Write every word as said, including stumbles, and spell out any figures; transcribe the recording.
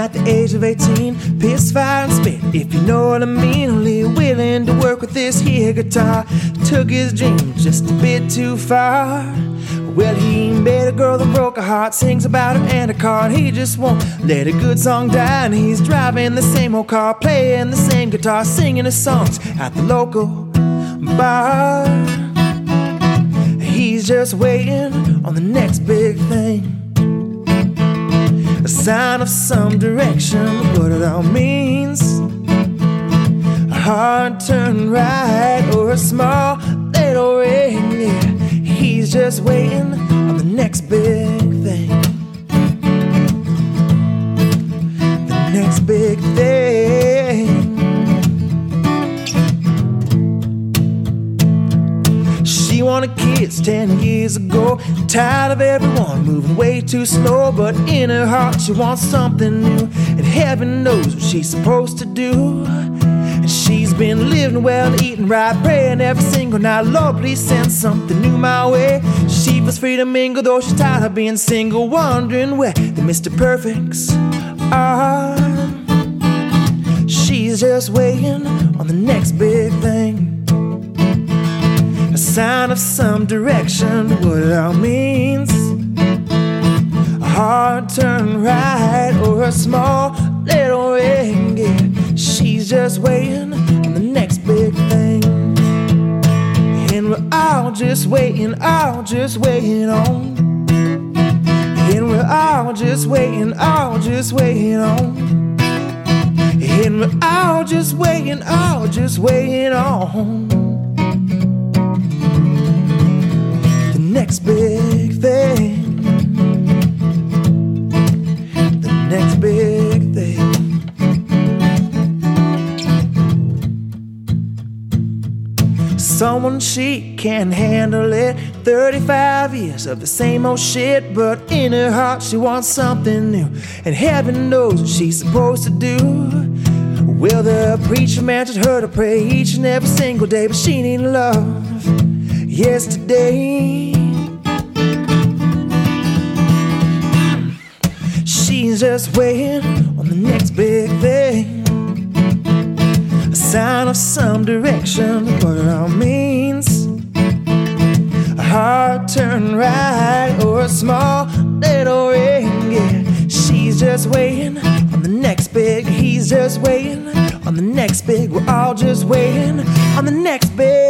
at the age of eighteen. Piss, fire, and spit, if you know what I mean. Only willing to work with this here guitar. Took his dream just a bit too far. Well, he made a girl that broke her heart. Sings about her and a car, and he just won't let a good song die. And he's driving the same old car, playing the same guitar, singing his songs at the local bar. He's just waiting on the next big thing, a sign of some direction, what it all means. A hard turn right or a small little ring, yeah. He's just waiting on the next big thing, the next big thing. She wanted kids ten years ago, tired of everyone moving way too slow. But in her heart she wants something new, and heaven knows what she's supposed to do. And she's been living well, eating right, praying every single night, Lord, please send something new my way. She feels free to mingle, though she's tired of being single, wondering where the Mister Perfects are. She's just waiting on the next big thing, a sign of some direction, what it all means. A hard turn right or a small little ring, yeah. She's just waiting on the next big thing, and we're all just waiting, all just waiting on. And we're all just waiting, all just waiting on. And we're all just waiting, all just waiting on the next big thing, the next big thing. Someone she can't handle it, thirty-five years of the same old shit. But in her heart she wants something new, and heaven knows what she's supposed to do. Well, the preacher man told her to pray each and every single day, but she needed love yesterday. She's just waiting on the next big thing, a sign of some direction, what it all means. A hard turn right or a small little ring, yeah. She's just waiting on the next big, he's just waiting on the next big, we're all just waiting on the next big